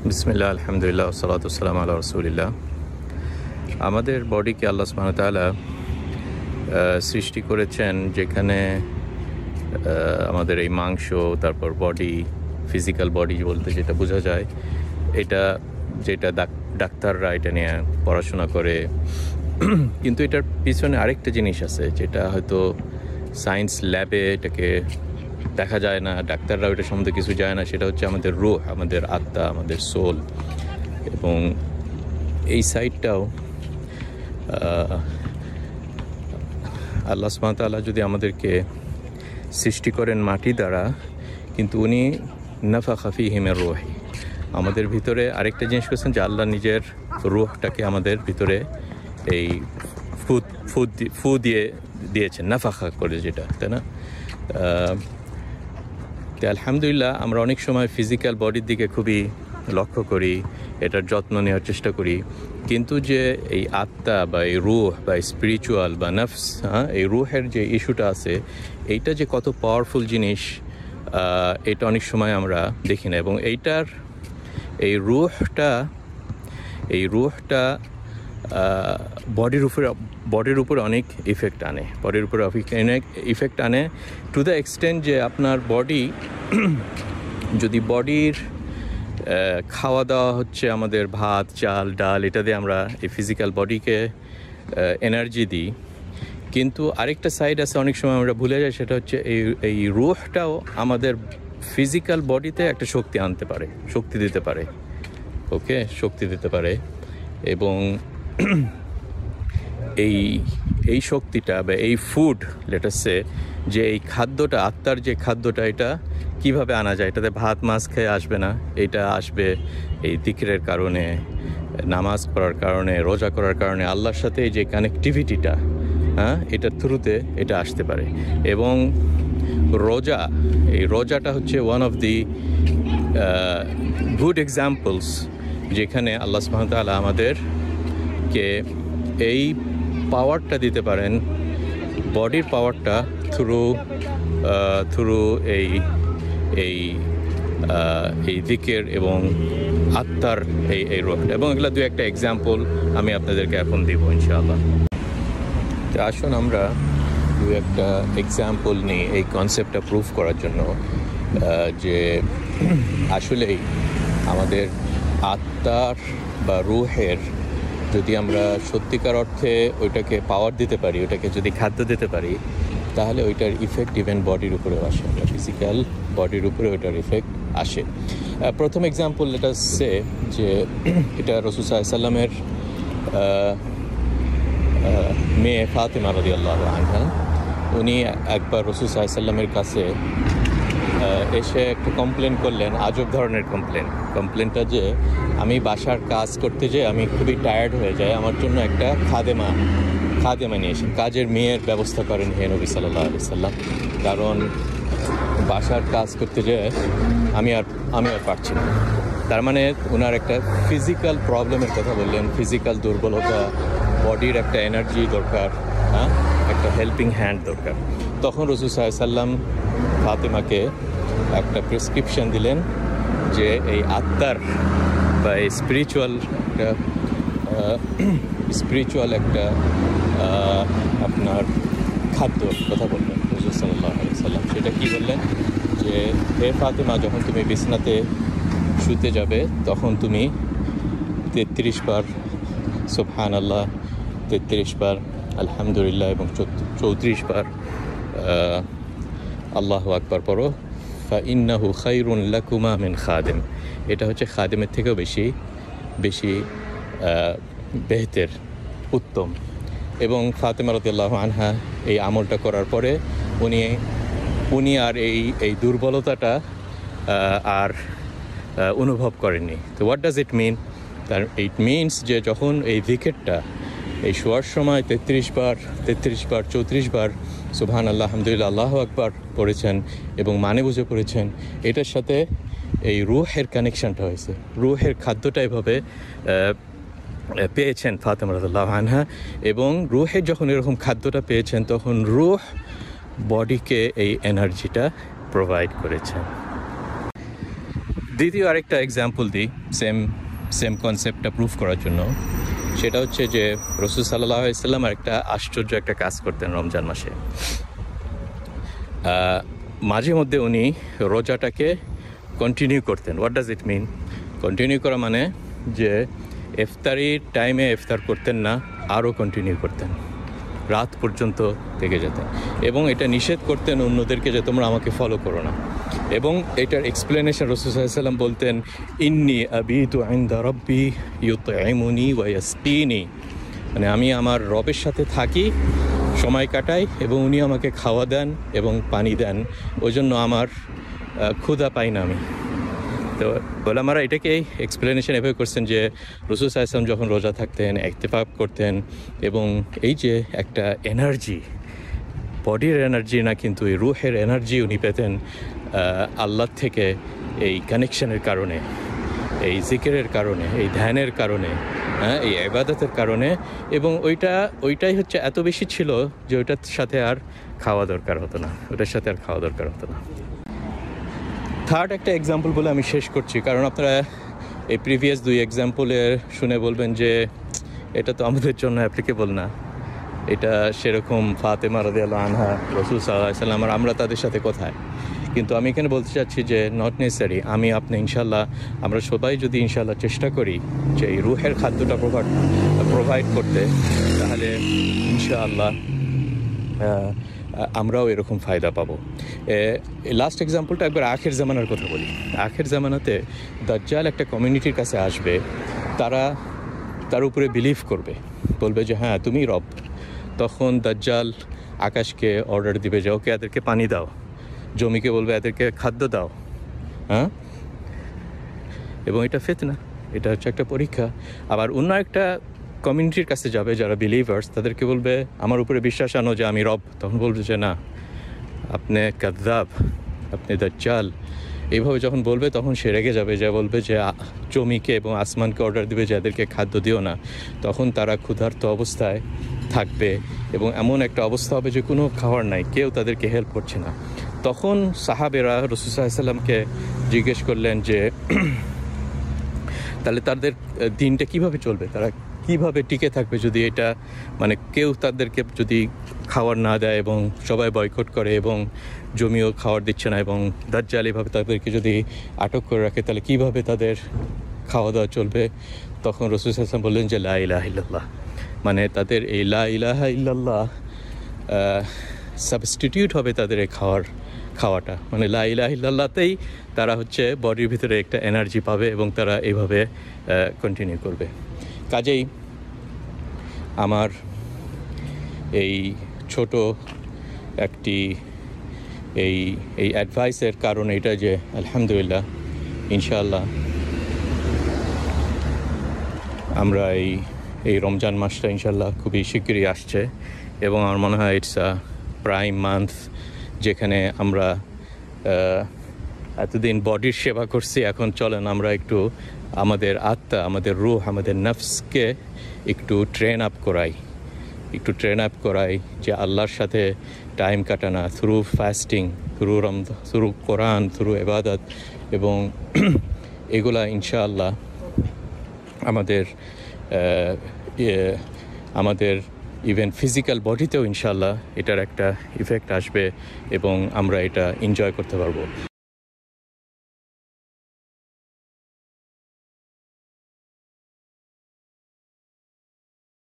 বিসমিল্লাহ, আলহামদুলিল্লাহ, সালাতু ওয়াসসালামু আলা রাসূলিল্লাহ। আমাদের বডিকে আল্লাহ সুবহানাহু ওয়া তাআলা সৃষ্টি করেছেন, যেখানে আমাদের এই মাংস, তারপর বডি, ফিজিক্যাল বডি বলতে যেটা বোঝা যায়, যেটা ডাক্তাররা এটা নিয়ে পড়াশোনা করে। কিন্তু এটার পিছনে আরেকটা জিনিস আছে, যেটা হয়তো সায়েন্স ল্যাবে এটাকে দেখা যায় না, ডাক্তাররা ওইটা সম্বন্ধে কিছু যায় না। সেটা হচ্ছে আমাদের রূহ, আমাদের আত্মা, আমাদের সোল। এবং এই সাইডটাও আল্লাহ সুবহানাহু ওয়া তাআলা যদি আমাদেরকে সৃষ্টি করেন মাটি দ্বারা, কিন্তু উনি নাফাখা ফীহি মির রূহি, আমাদের ভিতরে আরেকটা জিনিস করেছেন যে আল্লাহ নিজের রূহটাকে আমাদের ভিতরে এই ফু দিয়েছেন, নাফাখা করে, যেটা, তাই না? তো আলহামদুলিল্লাহ, আমরা অনেক সময় ফিজিক্যাল বডির দিকে খুবই লক্ষ্য করি, এটার যত্ন নেওয়ার চেষ্টা করি, কিন্তু যে এই আত্মা বা এই রূহ বা স্পিরিচুয়াল বা নফস, এই রূহের যে ইস্যুটা আছে, এইটা যে কত পাওয়ারফুল জিনিস, এটা অনেক সময় আমরা দেখি না। এবং এই রূহটা বডির উপরে অনেক ইফেক্ট আনে, ইফেক্ট আনে টু দ্য এক্সটেন্ট যে আপনার বডি, যদি বডির খাওয়া দাওয়া হচ্ছে আমাদের ভাত, চাল, ডাল, এটা দিয়ে আমরা এই ফিজিক্যাল বডিকে এনার্জি দিই, কিন্তু আরেকটা সাইড আছে অনেক সময় আমরা ভুলে যাই, সেটা হচ্ছে এই রূহটাও আমাদের ফিজিক্যাল বডিতে একটা শক্তি আনতে পারে, শক্তি দিতে পারে, শক্তি দিতে পারে। এবং এই শক্তিটা বা এই ফুড, লেটাসে, যে এই খাদ্যটা, আত্মার যে খাদ্যটা, এটা কিভাবে আনা যায়? এটাতে ভাত মাছ খেয়ে আসবে না, এটা আসবে এই যিকিরের কারণে, নামাজ পড়ার কারণে, রোজা করার কারণে, আল্লাহর সাথে এই যে কানেক্টিভিটিটা, এটার থ্রুতে এটা আসতে পারে। এবং রোজাটা হচ্ছে one of the good examples, যেখানে আল্লাহ সুবহানাহু ওয়া তাআলা আমাদেরকে এই পাওয়ারটা দিতে পারেন, বডির পাওয়ারটা থ্রু এই যিকির এবং আত্মার এই রূহটা। এবং এগুলো দু একটা এক্সাম্পল আমি আপনাদেরকে এখন দিব ইনশাআল্লাহ। তো আসুন আমরা দু একটা এক্সাম্পল নিই এই কনসেপ্টটা প্রুফ করার জন্য, যে আসলেই আমাদের আত্মার বা রূহের যদি আমরা সত্যিকার অর্থে ওইটাকে পাওয়ার দিতে পারি, ওইটাকে যদি খাদ্য দিতে পারি, তাহলে ওইটার ইফেক্ট ইভেন বডির উপরেও আসে, ফিজিক্যাল বডির উপরে ওইটার ইফেক্ট আসে। প্রথম এক্সাম্পল এটা হচ্ছে যে এটা রাসূল সাল্লাল্লাহু আলাইহি ওয়াসাল্লামের মেয়ে ফাতেমা রাদিয়াল্লাহু আনহা, উনি একবার রাসূল সাল্লাল্লাহু আলাইহি ওয়াসাল্লামের কাছে এসে একটা কমপ্লেন করলেন, আজব ধরনের কমপ্লেনটা যে আমি বাসার কাজ করতে যেয়ে আমি খুবই টায়ার্ড হয়ে যাই, আমার জন্য একটা খাদেমা নিয়ে এসেন, কাজের মেয়ের ব্যবস্থা করেন হে নবী সাল্লাল্লাহু আলাইহি ওয়াসাল্লাম, কারণ বাসার কাজ করতে যেয়ে আমি আর পারছি না। তার মানে ওনার একটা ফিজিক্যাল প্রবলেমের কথা বললেন, ফিজিক্যাল দুর্বলতা, বডির একটা এনার্জি দরকার, একটা হেল্পিং হ্যান্ড দরকার। তখন রাসূল সাল্লাল্লাহু আলাইহি ওয়াসাল্লাম ফাতেমাকে একটা প্রেসক্রিপশন দিলেন যে এই আত্মার বা এই স্পিরিচুয়াল একটা আপনার খাদ্যর কথা বললেন রাসূল সাল্লাল্লাহু আলাইহি ওয়াসাল্লাম। সেটা কি বললেন? যে হে ফাতেমা, যখন তুমি বিছনাতে শুতে যাবে, তখন তুমি 33 বার সুবহানাল্লাহ, 33 বার আলহামদুলিল্লাহ এবং 34 বার আল্লাহু আকবার পড়ো। ফাইন্নাহু খায়রুন লাকুমা মিন খাদেম, এটা হচ্ছে খাদেমের থেকেও বেশি বেহতের, উত্তম। এবং ফাতেমা রাদিয়াল্লাহু আনহা এই আমলটা করার পরে উনি আর এই দুর্বলতাটা আর অনুভব করেননি। তো what does it mean? It means যে যখন এই যিকিরটা এই শোয়ার সময় 33 বার 34 বার সুবহানাল্লাহ, আলহামদুলিল্লাহ, আল্লাহু আকবার পড়েছেন এবং মানে বুঝে পড়েছেন, এটার সাথে এই রূহের কানেকশনটা হয়েছে, রূহের খাদ্যটা এভাবে পেয়েছেন ফাতেমা রাদিয়াল্লাহু আনহা। এবং রূহের যখন এরকম খাদ্যটা পেয়েছেন, তখন রূহ বডিকে এই এনার্জিটা প্রোভাইড করেছেন। দ্বিতীয় আরেকটা এক্সাম্পল দিই সেম কনসেপ্টটা প্রুফ করার জন্য। সেটা হচ্ছে যে রাসূল সাল্লাল্লাহু আলাইহি ওয়াসাল্লাম একটা আশ্চর্য একটা কাজ করতেন রমজান মাসে। মাঝে মধ্যে উনি রোজাটাকে কন্টিনিউ করতেন। What does it mean? Continue করা মানে যে ইফতারির টাইমে ইফতার করতেন না, আরও কন্টিনিউ করতেন, রাত পর্যন্ত থেকে যেতেন, এবং এটা নিষেধ করতেন অন্যদেরকে যে তোমরা আমাকে ফলো করো না। এবং এটার এক্সপ্লেনেশন রাসূল সাল্লাল্লাহু আলাইহি ওয়াসাল্লাম বলতেন, ইন্নী আবিতু ইনদা রাব্বি ইউতঈমুনি ওয়া ইয়াসকিনি, মানে আমি আমার রবের সাথে থাকি, সময় কাটাই, এবং উনি আমাকে খাওয়া দেন এবং পানি দেন, ওই জন্য আমার ক্ষুধা পাই না আমি। তো ওলামারা এটাকে এক্সপ্লেনেশন এভাবে করছেন যে রাসূল সাল্লাল্লাহু আলাইহি ওয়াসাল্লাম যখন রোজা থাকতেন, ইতিকাফ করতেন, এবং এই যে একটা এনার্জি, বডির এনার্জি না কিন্তু এই রুহের এনার্জি উনি পেতেন আল্লাহর থেকে, এই কানেকশনের কারণে, এই জিকিরের কারণে, এই ধ্যানের কারণে, এই ইবাদতের কারণে। এবং ওইটাই হচ্ছে এত বেশি ছিল যে ওইটার সাথে আর খাওয়া দরকার হতো না, থার্ড একটা এক্সাম্পল বলে আমি শেষ করছি, কারণ আপনারা এই প্রিভিয়াস 2 এক্সাম্পলের শুনে বলবেন যে এটা তো আমাদের জন্য অ্যাপ্লিকেবল না, এটা সেরকম ফাতেমা রাদিয়াল্লাহু আনহা, রাসূল সাল্লাল্লাহু আলাইহি ওয়াসাল্লাম, আর আমরা তাদের সাথে কোথায়। কিন্তু আমি এখানে বলতে চাচ্ছি যে নট নেসেসারি। আপনি ইনশাল্লাহ, আমরা সবাই যদি ইনশাল্লাহ চেষ্টা করি যে এই রুহের খাদ্যটা প্রোভাইড করতে, তাহলে ইনশাআল্লাহ আমরাও এরকম ফায়দা পাবো। লাস্ট এক্সাম্পলটা একবার আখের জামানার কথা বলি। আখের জামানাতে দাজ্জাল একটা কমিউনিটির কাছে আসবে, তার উপরে বিলিভ করবে, বলবে যে হ্যাঁ তুমি রব। তখন দাজ্জাল আকাশকে অর্ডার দিবে যে ওকে এদেরকে পানি দাও, জমিকে বলবে এদেরকে খাদ্য দাও, হ্যাঁ। এবং এটা ফিতনা, এটা হচ্ছে একটা পরীক্ষা। আবার অন্য একটা কমিউনিটির কাছে যাবে যারা বিলিভার্স, তাদেরকে বলবে আমার উপরে বিশ্বাস আনো যে আমি রব। তখন বলবে যে না, আপনি কাযযাব, আপনি দাজ্জাল। এইভাবে যখন বলবে তখন সে রেগে যাবে, যা বলবে যে জমিকে এবং আসমানকে অর্ডার দিবে যে এদেরকে খাদ্য দিও না। তখন তারা ক্ষুধার্ত অবস্থায় থাকবে, এবং এমন একটা অবস্থা হবে যে কোনো খাবার নাই, কেউ তাদেরকে হেল্প করছে না। তখন সাহাবেরা রাসূল সাল্লাল্লাহু আলাইহি ওয়াসাল্লামকে জিজ্ঞেস করলেন যে তাহলে তাদের দিনটা কিভাবে চলবে, তারা কিভাবে টিকে থাকবে যদি এটা, মানে কেউ তাদেরকে যদি খাবার না দেয় এবং সবাই বয়কট করে এবং জমিও খাবার দিচ্ছে না, এবং দাজ্জাল এভাবে তাদেরকে যদি আটক করে রাখে, তাহলে কিভাবে তাদের খাওয়া দাওয়া চলবে। তখন রাসূল সাল্লাল্লাহু আলাইহি ওয়াসাল্লাম বললেন যে লা ইলাহা ইল্লাল্লাহ, মানে তাদের এই লা ইলাহা ইল্লাল্লাহ সাবস্টিটিউট হবে তাদের এই খাওয়াটা, মানে লা ইলাহা ইল্লাল্লাহতেই তারা হচ্ছে বডির ভিতরে একটা এনার্জি পাবে এবং তারা এইভাবে কন্টিনিউ করবে। কাজেই আমার এই ছোট একটি এই অ্যাডভাইসের কারণ এটা যে আলহামদুলিল্লাহ ইনশাআল্লাহ আমরা এই রমজান মাসটা ইনশাআল্লাহ খুবই শিগগিরই আসছে, এবং আমার মনে হয় ইটস আ প্রাইম মান্থ, যেখানে আমরা এতদিন বডির সেবা করছি, এখন চলেন আমরা একটু আমাদের আত্মা, আমাদের রূহ, আমাদের নফসকে একটু ট্রেন আপ করাই যে আল্লাহর সাথে টাইম কাটানো থ্রু ফাস্টিং, থ্রু কোরআন, থ্রু ইবাদত, এবং এগুলা ইনশাআল্লাহ আমাদের ইভেন ফিজিক্যাল বডিতেও ইনশাআল্লাহ এটার একটা ইফেক্ট আসবে, এবং আমরা এটা এনজয় করতে পারবো।